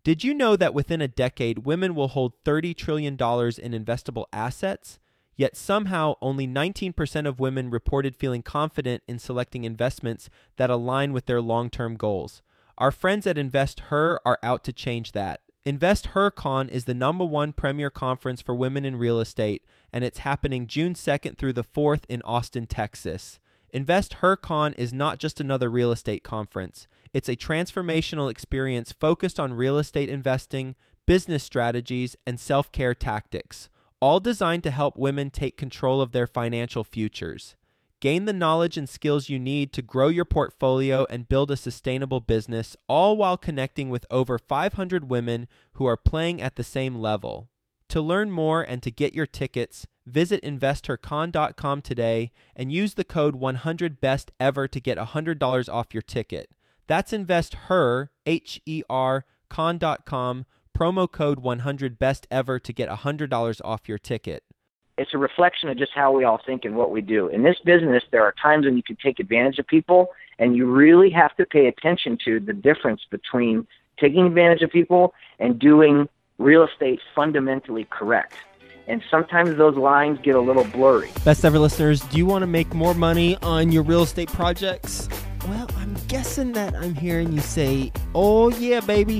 Did you know that within a decade, women will hold $30 trillion in investable assets? Yet somehow only 19% of women reported feeling confident in selecting investments that align with their long-term goals. Our friends at InvestHer are out to change that. InvestHerCon is the #1 premier conference for women in real estate, and it's happening June 2nd through the 4th in Austin, Texas. InvestHerCon is not just another real estate conference. It's a transformational experience focused on real estate investing, business strategies, and self-care tactics, all designed to help women take control of their financial futures. Gain the knowledge and skills you need to grow your portfolio and build a sustainable business, all while connecting with over 500 women who are playing at the same level. To learn more and to get your tickets, visit InvestHerCon.com today and use the code 100BESTEVER to get $100 off your ticket. That's InvestHer, H-E-R, con.com, promo code 100BESTEVER to get $100 off your ticket. It's a reflection of just how we all think and what we do. In this business, there are times when you can take advantage of people, and you really have to pay attention to the difference between taking advantage of people and doing real estate fundamentally correct. And sometimes those lines get a little blurry. Best Ever listeners, do you want to make more money on your real estate projects? Well, I'm guessing that I'm hearing you say, oh yeah, baby.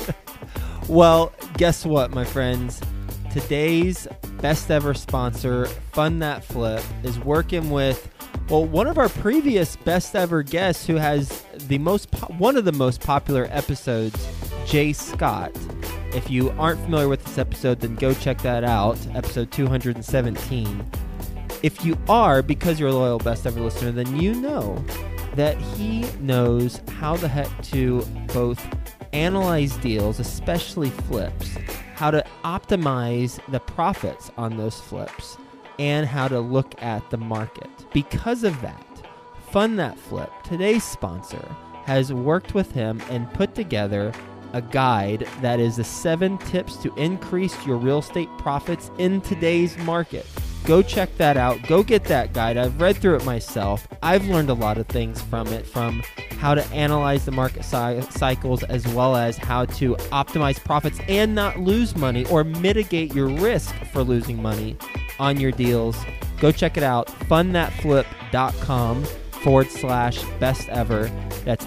Well, guess what, my friends? Today's Best Ever sponsor, Fund That Flip, is working with, one of our previous Best Ever guests who has one of the most popular episodes, Jay Scott. If you aren't familiar with this episode, then go check that out, episode 217. If you are, because you're a loyal Best Ever listener, then you know that he knows how the heck to both analyze deals, especially flips, how to optimize the profits on those flips, and how to look at the market. Because of that, Fund That Flip, today's sponsor, has worked with him and put together a guide that is the 7 tips to increase your real estate profits in today's market. Go check that out. Go get that guide. I've read through it myself. I've learned a lot of things from it, from how to analyze the market cycles, as well as how to optimize profits and not lose money or mitigate your risk for losing money on your deals. Go check it out. fundthatflip.com/best ever. That's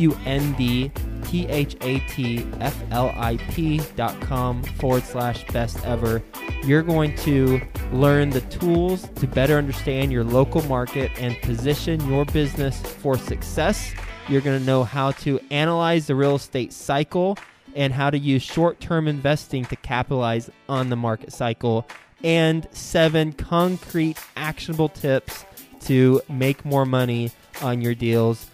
fundthatflip.com/best ever. You're going to learn the tools to better understand your local market and position your business for success. You're going to know how to analyze the real estate cycle and how to use short-term investing to capitalize on the market cycle, and 7 concrete actionable tips to make more money on your deals.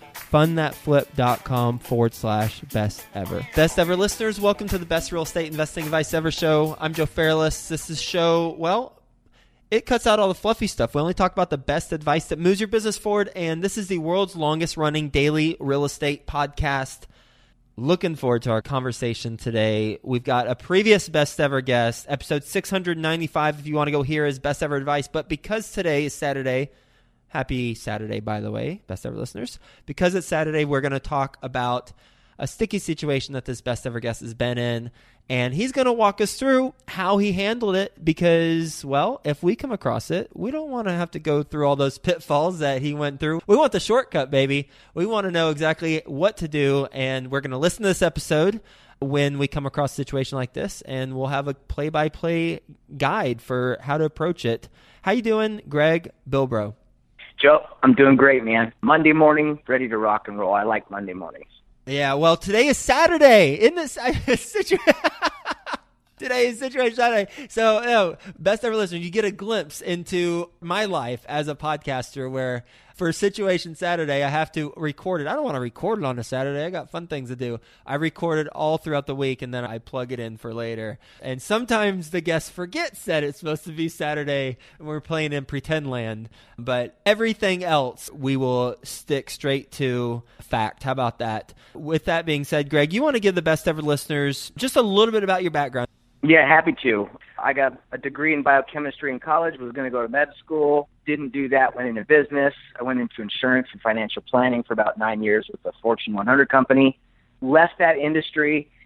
fundthatflip.com/best ever. Best Ever listeners, welcome to the Best Real Estate Investing Advice Ever show. I'm Joe Fairless. This is show, it cuts out all the fluffy stuff. We only talk about the best advice that moves your business forward, and this is the world's longest running daily real estate podcast. Looking forward to our conversation today. We've got a previous Best Ever guest, episode 695, if you want to go hear his Best Ever advice. But because today is Saturday, happy Saturday, by the way, Best Ever listeners. Because it's Saturday, we're going to talk about a sticky situation that this Best Ever guest has been in. And he's going to walk us through how he handled it because, if we come across it, we don't want to have to go through all those pitfalls that he went through. We want the shortcut, baby. We want to know exactly what to do. And we're going to listen to this episode when we come across a situation like this. And we'll have a play-by-play guide for how to approach it. How you doing, Greg Bilbrow? Joe, I'm doing great, man. Monday morning, ready to rock and roll. I like Monday mornings. Yeah, today is Saturday. In this situation, today is Situation Saturday. So, Best Ever listener, you get a glimpse into my life as a podcaster where for Situation Saturday, I have to record it. I don't want to record it on a Saturday. I got fun things to do. I record it all throughout the week, and then I plug it in for later. And sometimes the guest forgets that it's supposed to be Saturday, and we're playing in pretend land. But everything else, we will stick straight to fact. How about that? With that being said, Greg, you want to give the Best Ever listeners just a little bit about your background? Yeah, happy to. I got a degree in biochemistry in college, was going to go to med school, didn't do that, went into business. I went into insurance and financial planning for about 9 years with a Fortune 100 company, left that industry,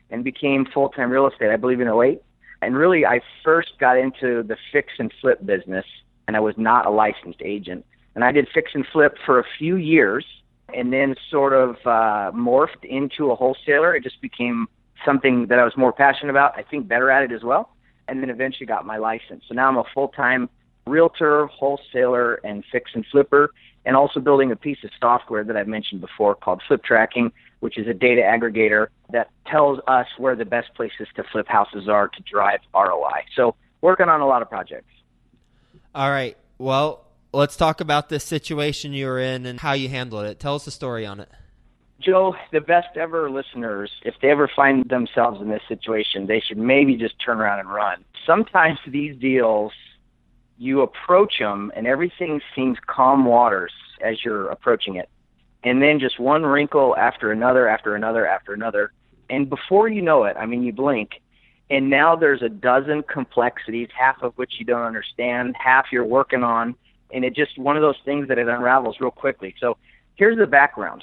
and became full-time real estate, I believe in '08. And really, I first got into the fix and flip business, and I was not a licensed agent. And I did fix and flip for a few years, and then sort of morphed into a wholesaler. It just became something that I was more passionate about, I think better at it as well, and then eventually got my license. So now I'm a full-time realtor, wholesaler, and fix and flipper, and also building a piece of software that I've mentioned before called Flip Tracking, which is a data aggregator that tells us where the best places to flip houses are to drive ROI. So working on a lot of projects. All right. Well, let's talk about this situation you were in and how you handled it. Tell us the story on it. Joe, the best ever listeners, if they ever find themselves in this situation, they should maybe just turn around and run. Sometimes these deals, you approach them and everything seems calm waters as you're approaching it. And then just one wrinkle after another, after another, after another. And before you know it, I mean, you blink, and now there's a dozen complexities, half of which you don't understand, half you're working on. And it's just one of those things that it unravels real quickly. So here's the background.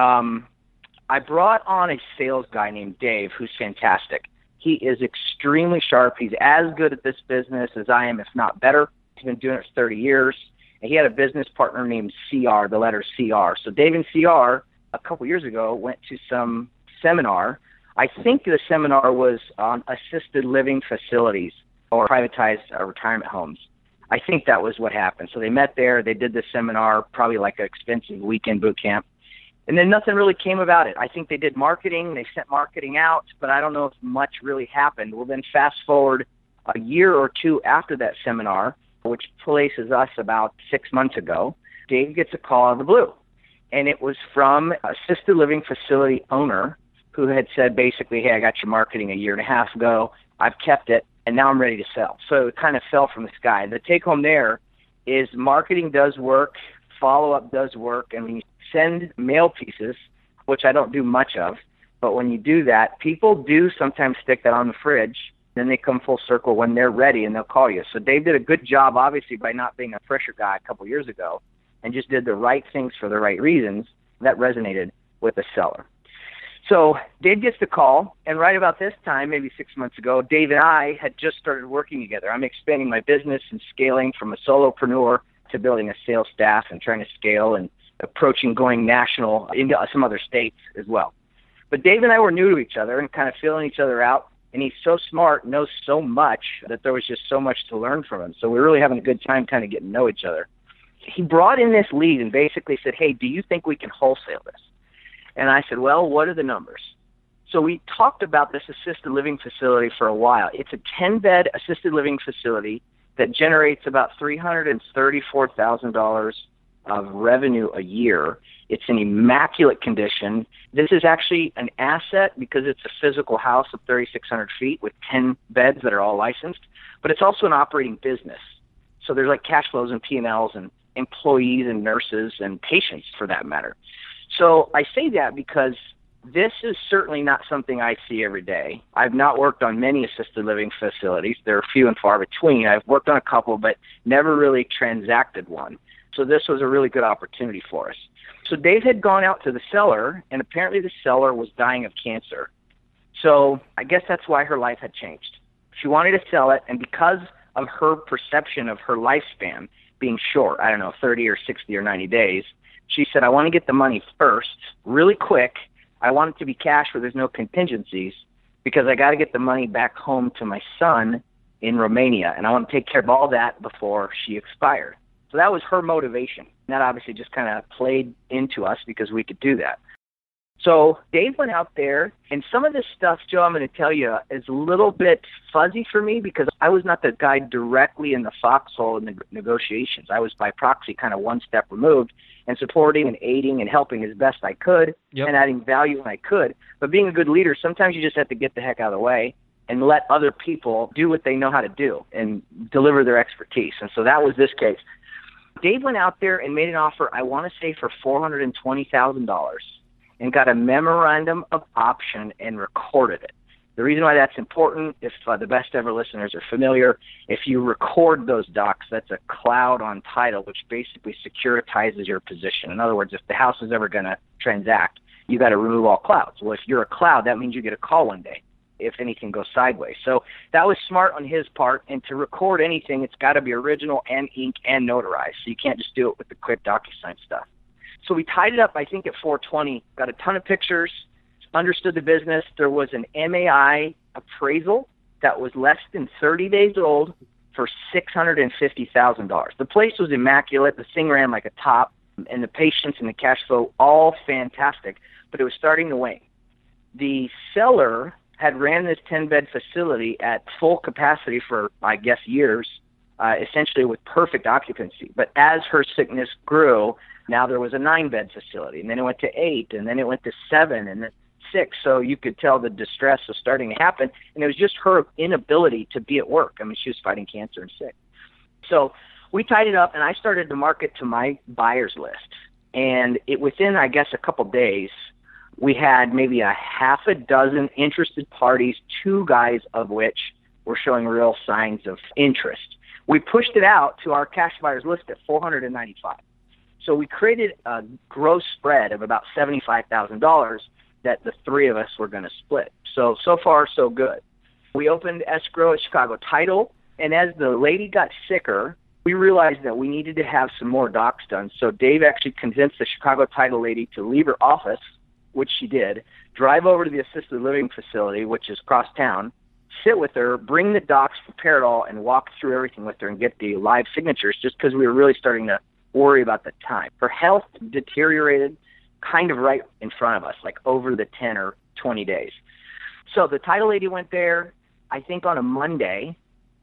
I brought on a sales guy named Dave, who's fantastic. He is extremely sharp. He's as good at this business as I am, if not better. He's been doing it for 30 years. And he had a business partner named CR, the letter CR. So Dave and CR, a couple years ago, went to some seminar. I think the seminar was on assisted living facilities or privatized retirement homes. I think that was what happened. So they met there. They did this seminar, probably like an expensive weekend boot camp. And then nothing really came about it. I think they did marketing. They sent marketing out, but I don't know if much really happened. Well, then fast forward a year or two after that seminar, which places us about 6 months ago, Dave gets a call out of the blue. And it was from an assisted living facility owner who had said basically, hey, I got your marketing a year and a half ago. I've kept it, and now I'm ready to sell. So it kind of fell from the sky. The take home there is marketing does work, follow-up does work, and when you send mail pieces, which I don't do much of, but when you do that, people do sometimes stick that on the fridge. Then they come full circle when they're ready, and they'll call you. So Dave did a good job, obviously, by not being a pressure guy a couple years ago and just did the right things for the right reasons. That resonated with the seller. So Dave gets the call, and right about this time, maybe 6 months ago, Dave and I had just started working together. I'm expanding my business and scaling from a solopreneur to building a sales staff and trying to scale and approaching going national into some other states as well. But Dave and I were new to each other and kind of feeling each other out. And he's so smart, knows so much that there was just so much to learn from him. So we're really having a good time kind of getting to know each other. He brought in this lead and basically said, hey, do you think we can wholesale this? And I said, well, what are the numbers? So we talked about this assisted living facility for a while. It's a 10-bed assisted living facility that generates about $334,000 of revenue a year. It's in immaculate condition. This is actually an asset because it's a physical house of 3,600 feet with 10 beds that are all licensed, but it's also an operating business. So there's like cash flows and P&Ls and employees and nurses and patients for that matter. So I say that because this is certainly not something I see every day. I've not worked on many assisted living facilities. They're few and far between. I've worked on a couple, but never really transacted one. So this was a really good opportunity for us. So Dave had gone out to the seller, and apparently the seller was dying of cancer. So I guess that's why her life had changed. She wanted to sell it, and because of her perception of her lifespan being short, I don't know, 30 or 60 or 90 days, she said, I want to get the money first, really quick. I want it to be cash where there's no contingencies because I got to get the money back home to my son in Romania, and I want to take care of all that before she expired. So that was her motivation. And that obviously just kind of played into us because we could do that. So Dave went out there, and some of this stuff, Joe, I'm going to tell you, is a little bit fuzzy for me because I was not the guy directly in the foxhole in the negotiations. I was by proxy kind of one step removed and supporting and aiding and helping as best I could and adding value when I could. But being a good leader, sometimes you just have to get the heck out of the way and let other people do what they know how to do and deliver their expertise. And so that was this case. Dave went out there and made an offer, I want to say, for $420,000 and got a memorandum of option and recorded it. The reason why that's important, if the best ever listeners are familiar, if you record those docs, that's a cloud on title, which basically securitizes your position. In other words, if the house is ever going to transact, you got to remove all clouds. Well, if you're a cloud, that means you get a call one day. if anything goes sideways. So that was smart on his part. And to record anything, it's got to be original and ink and notarized. So you can't just do it with the quick DocuSign stuff. So we tied it up, I think, at 420, got a ton of pictures, understood the business. There was an MAI appraisal that was less than 30 days old for $650,000. The place was immaculate. The thing ran like a top, and the patience and the cash flow, all fantastic, but it was starting to wane. The seller had ran this 10-bed facility at full capacity for, I guess, years, essentially with perfect occupancy. But as her sickness grew, now there was a 9-bed facility, and then it went to 8, and then it went to 7, and then 6. So you could tell the distress was starting to happen, and it was just her inability to be at work. I mean, she was fighting cancer and sick. So we tied it up, and I started to market to my buyers list. And within, I guess, a couple days, we had maybe a half a dozen interested parties, 2 guys of which were showing real signs of interest. We pushed it out to our cash buyers list at $495. So we created a gross spread of about $75,000 that the 3 of us were going to split. So far, so good. We opened escrow at Chicago Title, and as the lady got sicker, we realized that we needed to have some more docs done. So Dave actually convinced the Chicago Title lady to leave her office, which she did, drive over to the assisted living facility, which is across town, sit with her, bring the docs, prepare it all, and walk through everything with her and get the live signatures, just because we were really starting to worry about the time. Her health deteriorated kind of right in front of us, like over the 10 or 20 days. So the title lady went there, I think on a Monday,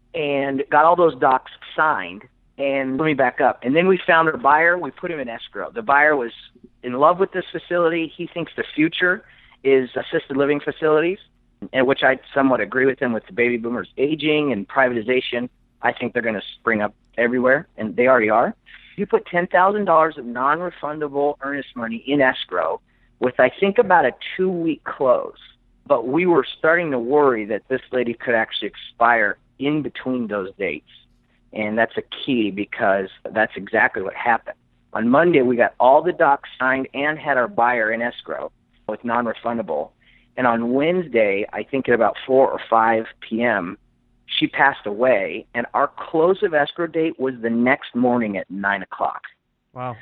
and got all those docs signed. And let me back up. And then we found our buyer. We put him in escrow. The buyer was in love with this facility. He thinks the future is assisted living facilities, and which I somewhat agree with him with the baby boomers aging and privatization. I think they're going to spring up everywhere, and they already are. You put $10,000 of non-refundable earnest money in escrow with, I think, about a 2-week close. But we were starting to worry that this lady could actually expire in between those dates. And that's a key because that's exactly what happened. On Monday, we got all the docs signed and had our buyer in escrow with non-refundable. And on Wednesday, I think at about 4 or 5 p.m., she passed away, and our close of escrow date was the next morning at 9 o'clock. Wow.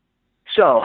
So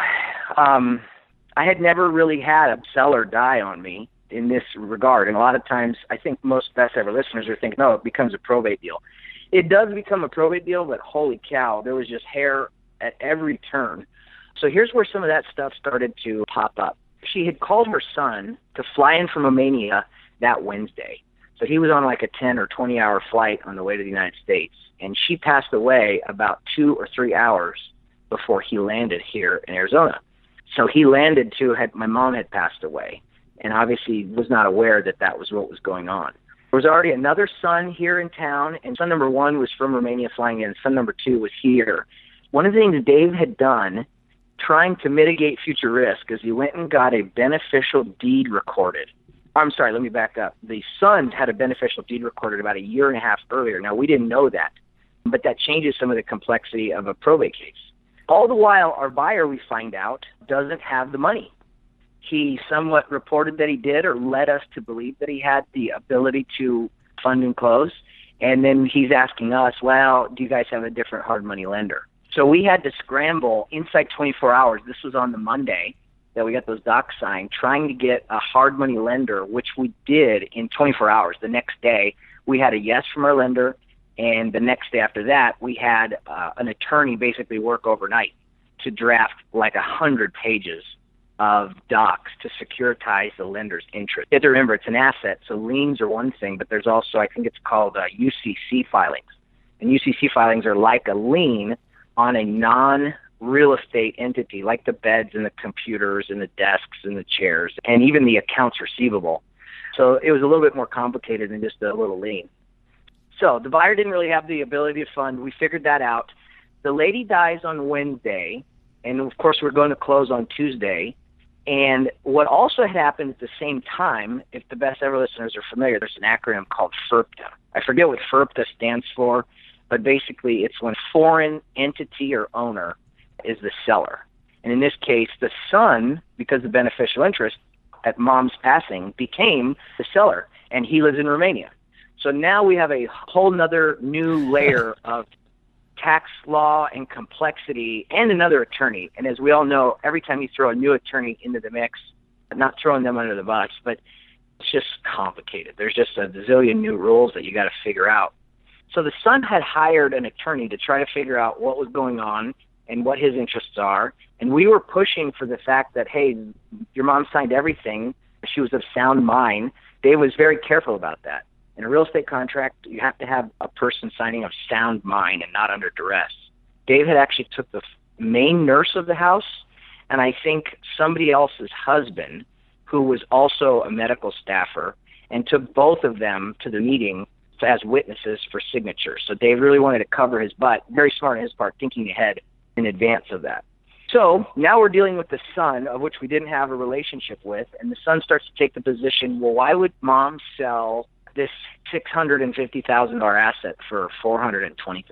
I had never really had a seller die on me in this regard. And a lot of times, I think most Best Ever listeners are thinking, no, it becomes a probate deal. It does become a probate deal, but holy cow, there was just hair at every turn. So here's where some of that stuff started to pop up. She had called her son to fly in from Romania that Wednesday. So he was on like a 10 or 20-hour flight on the way to the United States. And she passed away about 2 or 3 hours before he landed here in Arizona. So he landed my mom had passed away, and obviously was not aware that that was what was going on. There was already another son here in town, and son number 1 was from Romania flying in. Son number 2 was here. One of the things Dave had done, trying to mitigate future risk, is he went and got a beneficial deed recorded. I'm sorry, let me back up. The son had a beneficial deed recorded about 1.5 years earlier. Now, we didn't know that, but that changes some of the complexity of a probate case. All the while, our buyer, we find out, doesn't have the money. He somewhat reported that he did, or led us to believe that he had the ability to fund and close. And then he's asking us, well, do you guys have a different hard money lender? So we had to scramble inside 24 hours. This was on the Monday that we got those docs signed, trying to get a hard money lender, which we did in 24 hours. The next day, we had a yes from our lender, and the next day after that, we had an attorney basically work overnight to draft like 100 pages of docs to securitize the lender's interest. You have to remember, it's an asset, so liens are one thing, but there's also, I think it's called UCC filings. And UCC filings are like a lien on a non-real estate entity, like the beds and the computers and the desks and the chairs, and even the accounts receivable. So it was a little bit more complicated than just a little lien. So the buyer didn't really have the ability to fund. We figured that out. The lady dies on Wednesday, and of course we're going to close on Tuesday. And what also had happened at the same time, if the Best Ever listeners are familiar, there's an acronym called FIRPTA. I forget what FIRPTA stands for, but basically it's when foreign entity or owner is the seller. And in this case, the son, because of beneficial interest at mom's passing, became the seller. and he lives in Romania. So now we have a whole nother new layer of tax law and complexity and another attorney. And as we all know, every time you throw a new attorney into the mix, not throwing them under the bus, but it's just complicated. There's just a zillion new rules that you got to figure out. So the son had hired an attorney to try to figure out what was going on and what his interests are. And we were pushing for the fact that, hey, your mom signed everything. She was of sound mind. Dave was very careful about that. In a real estate contract, you have to have a person signing of sound mind and not under duress. Dave had actually took the main nurse of the house, and I think somebody else's husband, who was also a medical staffer, and took both of them to the meeting as witnesses for signatures. So Dave really wanted to cover his butt. Very smart on his part, thinking ahead in advance of that. So now we're dealing with the son, of which we didn't have a relationship with, and the son starts to take the position, well, why would mom sell this $650,000 asset for $420,000?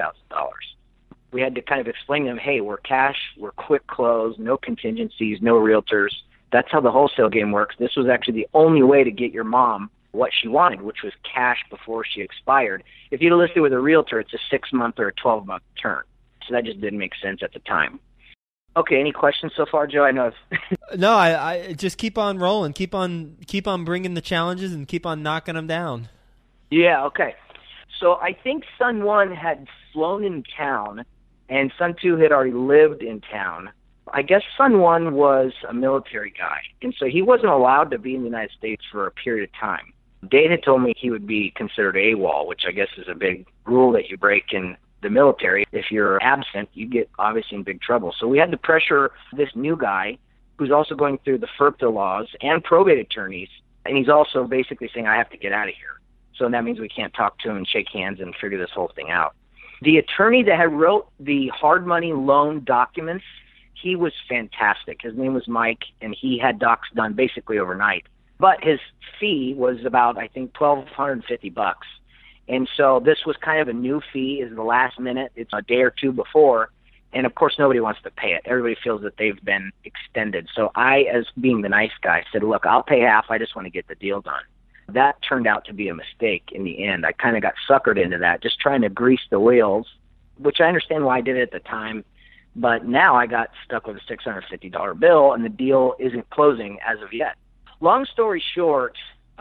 We had to kind of explain to them, hey, we're cash, we're quick close, no contingencies, no realtors. That's how the wholesale game works. This was actually the only way to get your mom what she wanted, which was cash before she expired. If you'd listed with a realtor, it's a 6-month or a 12-month turn. So that just didn't make sense at the time. Okay, any questions so far, Joe? I know No, I just keep on rolling, keep on bringing the challenges and keep on knocking them down. Yeah, okay. So I think son 1 had flown in town, and son 2 had already lived in town. I guess son 1 was a military guy, and so he wasn't allowed to be in the United States for a period of time. Dave had told me he would be considered AWOL, which I guess is a big rule that you break in the military. If you're absent, you get obviously in big trouble. So we had to pressure this new guy who's also going through the FIRPTA laws and probate attorneys, and he's also basically saying, I have to get out of here. So that means we can't talk to him and shake hands and figure this whole thing out. The attorney that had wrote the hard money loan documents, he was fantastic. His name was Mike, and he had docs done basically overnight. But his fee was about, I think, $1,250. And so this was kind of a new fee. Is the last minute. It's a day or two before. And, of course, nobody wants to pay it. Everybody feels that they've been extended. So I, as being the nice guy, said, look, I'll pay half. I just want to get the deal done. That turned out to be a mistake in the end. I kind of got suckered into that, just trying to grease the wheels, which I understand why I did it at the time. But now I got stuck with a $650 bill, and the deal isn't closing as of yet. Long story short,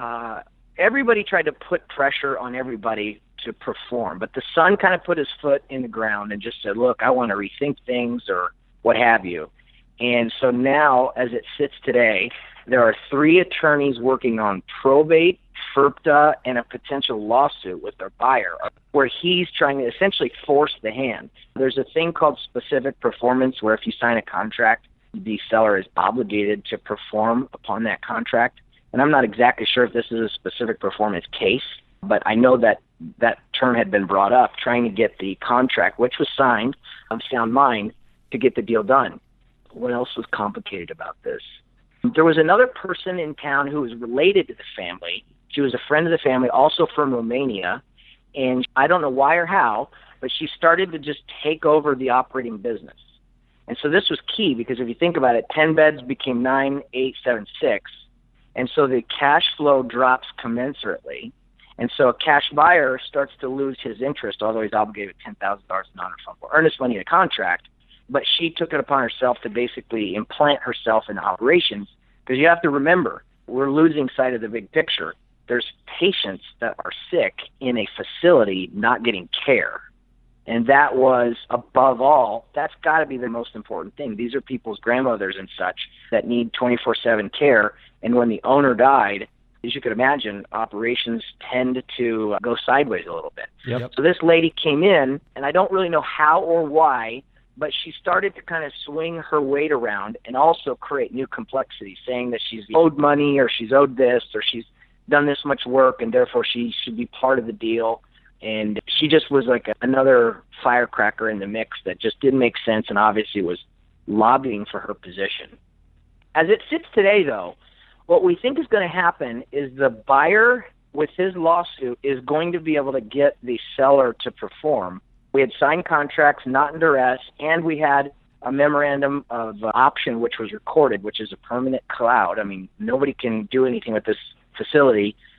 everybody tried to put pressure on everybody to perform, but the son kind of put his foot in the ground and just said, look, I want to rethink things or what have you. And so now, as it sits today, there are 3 attorneys working on probate, FIRPTA, and a potential lawsuit with their buyer, where he's trying to essentially force the hand. There's a thing called specific performance, where if you sign a contract, the seller is obligated to perform upon that contract. And I'm not exactly sure if this is a specific performance case, but I know that that term had been brought up, trying to get the contract, which was signed of sound mind, to get the deal done. What else was complicated about this? There was another person in town who was related to the family. She was a friend of the family, also from Romania, and I don't know why or how, but she started to just take over the operating business. And so this was key, because if you think about it, 10 beds became 9, 8, 7, 6, and so the cash flow drops commensurately. And so a cash buyer starts to lose his interest, although he's obligated $10,000 non-refundable earnest money in a contract. But she took it upon herself to basically implant herself in operations, because you have to remember, we're losing sight of the big picture. There's patients that are sick in a facility not getting care. And that was, above all, that's got to be the most important thing. These are people's grandmothers and such that need 24/7 care. And when the owner died, as you could imagine, operations tend to go sideways a little bit. Yep. So this lady came in, and I don't really know how or why, but she started to kind of swing her weight around and also create new complexity, saying that she's owed money, or she's owed this, or she's done this much work, and therefore she should be part of the deal. And she just was like another firecracker in the mix that just didn't make sense, and obviously was lobbying for her position. As it sits today, though, what we think is going to happen is the buyer with his lawsuit is going to be able to get the seller to perform. We had signed contracts, not in duress, and we had a memorandum of option, which was recorded, which is a permanent cloud. I mean, nobody can do anything with this facility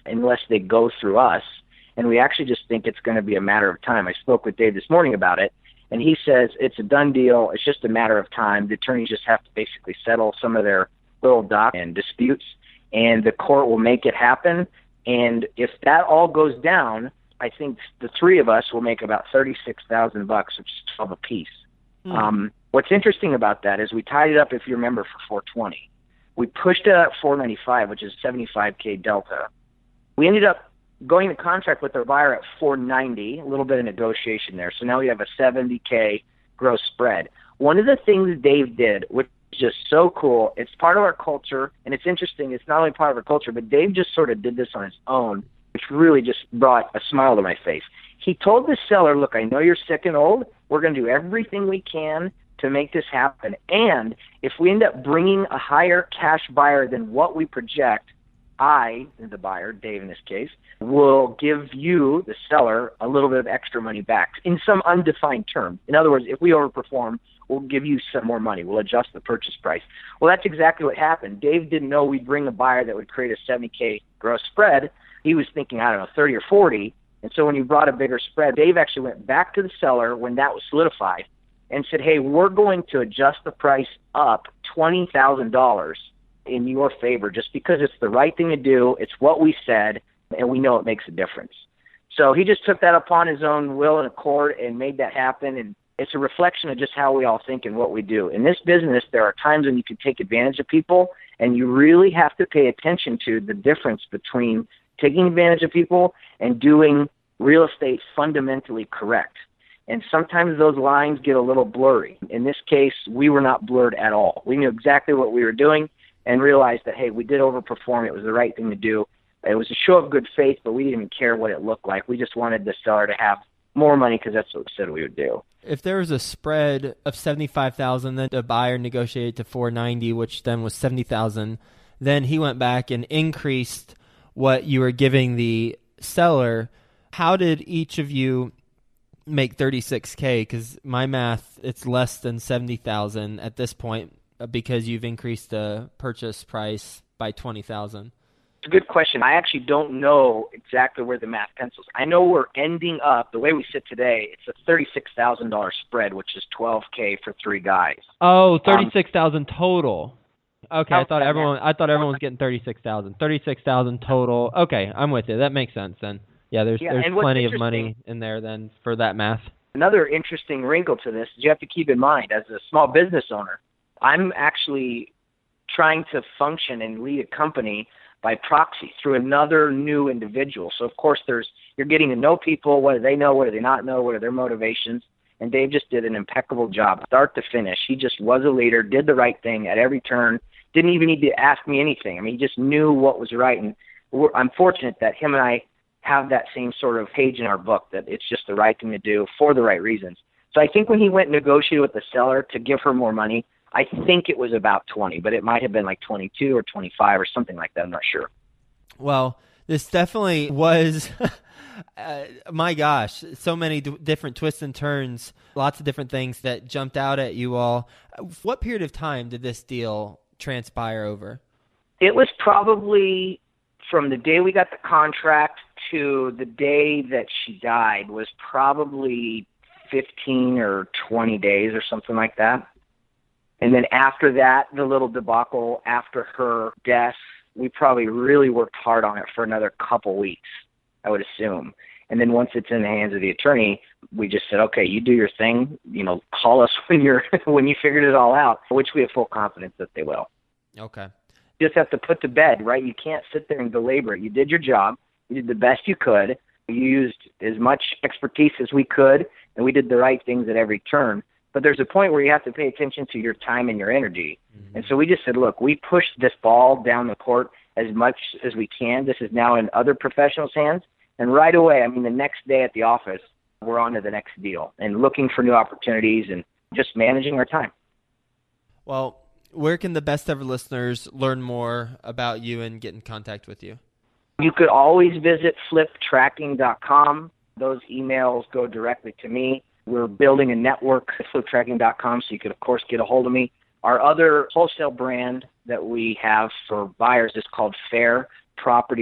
unless they go through us. And we actually just think it's going to be a matter of time. I spoke with Dave this morning about it, and he says it's a done deal. It's just a matter of time. The attorneys just have to basically settle some of their little doc and disputes, and the court will make it happen. And if that all goes down, I think the three of us will make about $36,000, which is 12 apiece. What's interesting about that is we tied it up, if you remember, for $420. We pushed it at $495, which is $75K delta. We ended up going to contract with our buyer at $490, a little bit of negotiation there. So now we have a $70K gross spread. One of the things Dave did, which is just so cool, it's part of our culture, and it's interesting, it's not only part of our culture, but Dave just sort of did this on his own, which really just brought a smile to my face. He told the seller, look, I know you're sick and old. We're going to do everything we can to make this happen. And if we end up bringing a higher cash buyer than what we project, I, the buyer, Dave in this case, will give you, the seller, a little bit of extra money back in some undefined term. In other words, if we overperform, we'll give you some more money. We'll adjust the purchase price. Well, that's exactly what happened. Dave didn't know we'd bring a buyer that would create a $70K gross spread. He was thinking, I don't know, 30 or 40. And so when you brought a bigger spread, Dave actually went back to the seller when that was solidified and said, hey, we're going to adjust the price up $20,000 in your favor just because it's the right thing to do. It's what we said, and we know it makes a difference. So he just took that upon his own will and accord and made that happen, and it's a reflection of just how we all think and what we do. In this business, there are times when you can take advantage of people, and you really have to pay attention to the difference between taking advantage of people and doing real estate fundamentally correct. And sometimes those lines get a little blurry. In this case, we were not blurred at all. We knew exactly what we were doing and realized that, hey, we did overperform. It was the right thing to do. It was a show of good faith, but we didn't even care what it looked like. We just wanted the seller to have more money because that's what we said we would do. If there was a spread of $75,000, then the buyer negotiated to $490, which then was $70,000, then he went back and increased what you were giving the seller. How did each of you make $36K? Because my math, it's less than $70,000 at this point because you've increased the purchase price by $20,000. It's a good question. I actually don't know exactly where the math pencils. I know we're ending up, the way we sit today, it's a $36,000 spread, which is $12K for three guys. Oh, $36,000 total. Okay, I thought everyone was getting $36,000. $36,000 total. Okay, I'm with you. That makes sense then. Yeah, there's plenty of money in there then for that math. Another interesting wrinkle to this is you have to keep in mind, as a small business owner, I'm actually trying to function and lead a company by proxy through another new individual. So, of course, you're getting to know people. What do they know? What do they not know? What are their motivations? And Dave just did an impeccable job, start to finish. He just was a leader, did the right thing at every turn, didn't even need to ask me anything. I mean, he just knew what was right. And I'm fortunate that him and I have that same sort of page in our book, that it's just the right thing to do for the right reasons. So I think when he went and negotiated with the seller to give her more money, I think it was about 20, but it might have been like 22 or 25 or something like that. I'm not sure. Well, this definitely was, my gosh, so many different twists and turns, lots of different things that jumped out at you all. What period of time did this deal transpire over? It was probably from the day we got the contract to the day that she died was probably 15 or 20 days or something like that. And then after that, the little debacle after her death, we probably really worked hard on it for another couple weeks, I would assume. And then once it's in the hands of the attorney, we just said, okay, you do your thing, call us when you figured it all out, which we have full confidence that they will. Okay. You just have to put to bed, right? You can't sit there and belabor it. You did your job. You did the best you could. You used as much expertise as we could, and we did the right things at every turn. But there's a point where you have to pay attention to your time and your energy. Mm-hmm. And so we just said, look, we pushed this ball down the court as much as we can. This is now in other professionals' hands. And right away, the next day at the office, we're on to the next deal and looking for new opportunities and just managing our time. Well, where can the best ever listeners learn more about you and get in contact with you? You could always visit fliptracking.com. Those emails go directly to me. We're building a network at fliptracking.com, so you could, of course, get a hold of me. Our other wholesale brand that we have for buyers is called Fair Property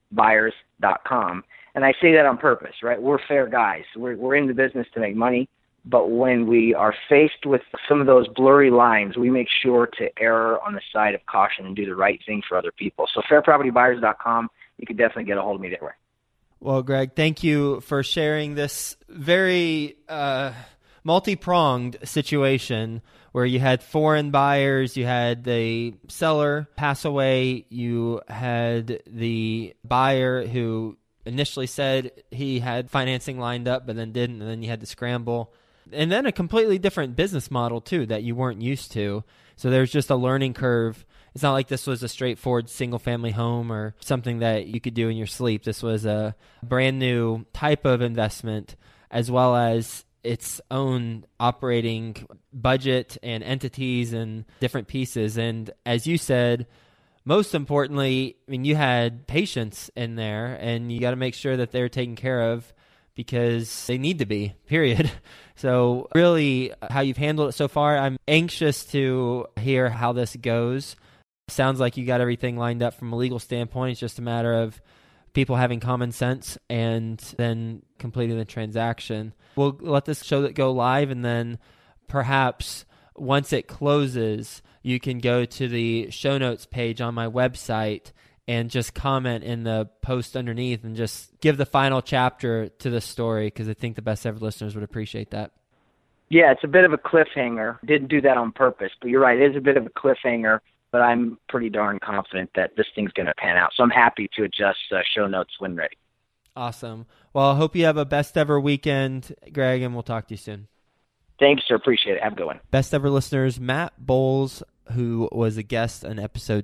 fairpropertybuyers.com. And I say that on purpose, right? We're fair guys. We're in the business to make money. But when we are faced with some of those blurry lines, we make sure to err on the side of caution and do the right thing for other people. So fairpropertybuyers.com, you can definitely get a hold of me there. Well, Greg, thank you for sharing this very multi-pronged situation where you had foreign buyers, you had the seller pass away, you had the buyer who initially said he had financing lined up but then didn't, and then you had to scramble. And then a completely different business model, too, that you weren't used to. So there's just a learning curve. It's not like this was a straightforward single-family home or something that you could do in your sleep. This was a brand new type of investment, as well as its own operating budget and entities and different pieces. And as you said, most importantly, I mean, you had patients in there, and you got to make sure that they're taken care of because they need to be, period. So really, how you've handled it so far, I'm anxious to hear how this goes. Sounds like you got everything lined up from a legal standpoint. It's just a matter of people having common sense and then completing the transaction. We'll let this show go live, and then perhaps once it closes, you can go to the show notes page on my website and just comment in the post underneath and just give the final chapter to the story, because I think the Best Ever listeners would appreciate that. Yeah, it's a bit of a cliffhanger. Didn't do that on purpose, but you're right. It is a bit of a cliffhanger, but I'm pretty darn confident that this thing's going to pan out. So I'm happy to adjust show notes when ready. Awesome. Well, I hope you have a Best Ever weekend, Greg, and we'll talk to you soon. Thanks, sir. Appreciate it. Have a good one. Best Ever listeners, Matt Bowles, who was a guest on episode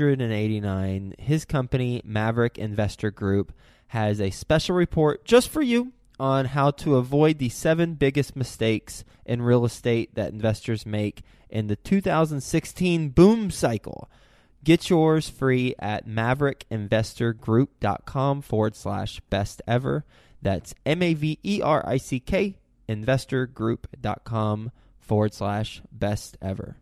289, his company, Maverick Investor Group, has a special report just for you on how to avoid the 7 biggest mistakes in real estate that investors make in the 2016 boom cycle. Get yours free at maverickinvestorgroup.com/best ever. That's MAVERICK investorgroup.com/best ever.